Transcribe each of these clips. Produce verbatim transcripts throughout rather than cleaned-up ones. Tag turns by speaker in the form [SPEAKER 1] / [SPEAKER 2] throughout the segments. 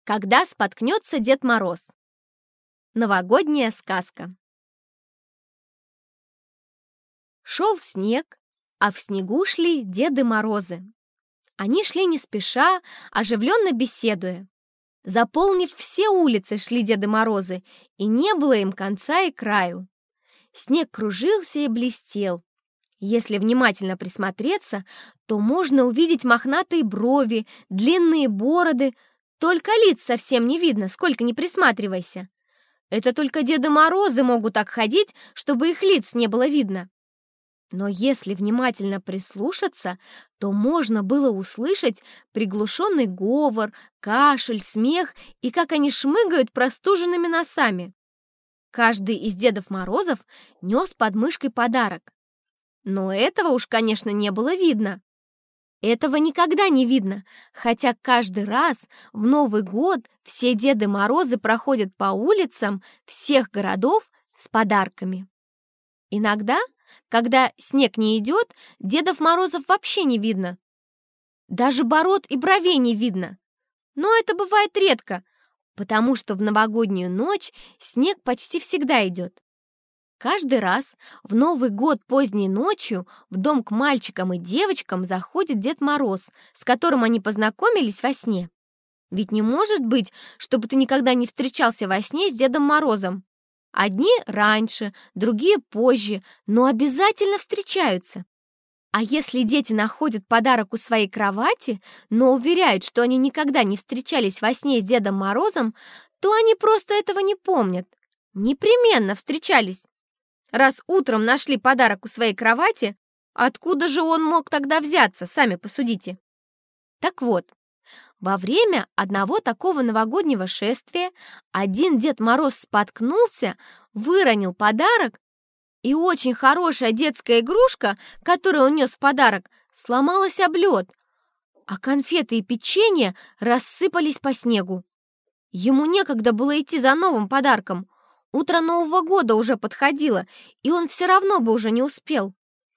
[SPEAKER 1] Когда споткнется Дед Мороз. Новогодняя сказка. Шел снег, а в снегу шли Деды Морозы. Они шли не спеша, оживленно беседуя. Заполнив все улицы, шли Деды Морозы, и не было им конца и краю. Снег кружился и блестел. Если внимательно присмотреться, то можно увидеть мохнатые брови, длинные бороды, только лиц совсем не видно, сколько ни присматривайся. Это только Деды Морозы могут так ходить, чтобы их лиц не было видно. Но если внимательно прислушаться, то можно было услышать приглушенный говор, кашель, смех и как они шмыгают простуженными носами. Каждый из Дедов Морозов нес под мышкой подарок. Но этого уж, конечно, не было видно. Этого никогда не видно, хотя каждый раз в Новый год все Деды Морозы проходят по улицам всех городов с подарками. Иногда, когда снег не идет, Дедов Морозов вообще не видно. Даже бород и бровей не видно. Но это бывает редко, потому что в новогоднюю ночь снег почти всегда идет. Каждый раз в Новый год поздней ночью в дом к мальчикам и девочкам заходит Дед Мороз, с которым они познакомились во сне. Ведь не может быть, чтобы ты никогда не встречался во сне с Дедом Морозом. Одни раньше, другие позже, но обязательно встречаются. А если дети находят подарок у своей кровати, но уверяют, что они никогда не встречались во сне с Дедом Морозом, то они просто этого не помнят. Непременно встречались. Раз утром нашли подарок у своей кровати, откуда же он мог тогда взяться, сами посудите. Так вот, во время одного такого новогоднего шествия один Дед Мороз споткнулся, выронил подарок, и очень хорошая детская игрушка, которую он нес в подарок, сломалась об лед, а конфеты и печенье рассыпались по снегу. Ему некогда было идти за новым подарком. Утро Нового года уже подходило, и он все равно бы уже не успел.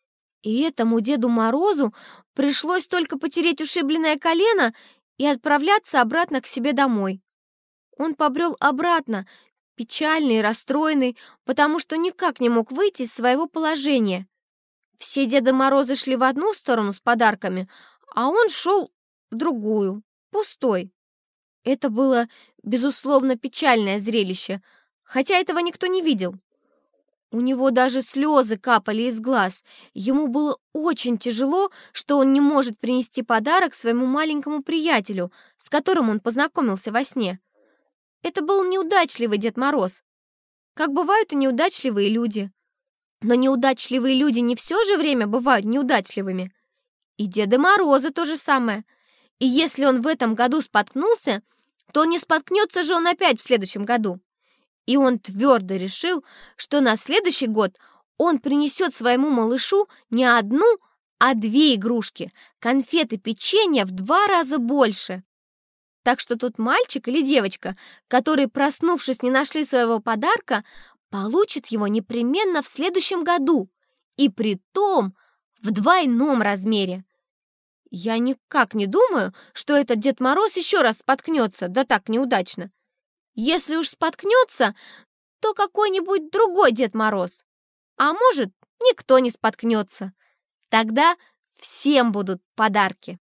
[SPEAKER 1] И этому Деду Морозу пришлось только потереть ушибленное колено и отправляться обратно к себе домой. Он побрел обратно, печальный и расстроенный, потому что никак не мог выйти из своего положения. Все Деды Морозы шли в одну сторону с подарками, а он шел в другую, пустой. Это было, безусловно, печальное зрелище, хотя этого никто не видел. У него даже слезы капали из глаз. Ему было очень тяжело, что он не может принести подарок своему маленькому приятелю, с которым он познакомился во сне. Это был неудачливый Дед Мороз. Как бывают и неудачливые люди. Но неудачливые люди не все же время бывают неудачливыми. И Деды Морозы то же самое. И если он в этом году споткнулся, то не споткнется же он опять в следующем году. И он твердо решил, что на следующий год он принесет своему малышу не одну, а две игрушки, конфеты, печенья в два раза больше. Так что тот мальчик или девочка, которые, проснувшись, не нашли своего подарка, получит его непременно в следующем году, и притом в двойном размере. Я никак не думаю, что этот Дед Мороз еще раз споткнется, да так неудачно. Если уж споткнется, то какой-нибудь другой Дед Мороз. А может, никто не споткнется. Тогда всем будут подарки.